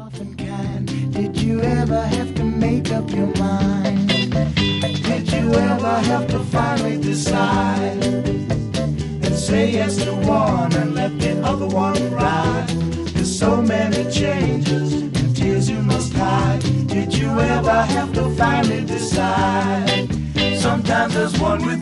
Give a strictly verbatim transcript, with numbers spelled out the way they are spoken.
and kind. Did you ever have to make up your mind? Did you ever have to finally decide and say yes to one and let the other one ride? There's so many changes and tears you must hide. Did you ever have to finally decide? Sometimes there's one with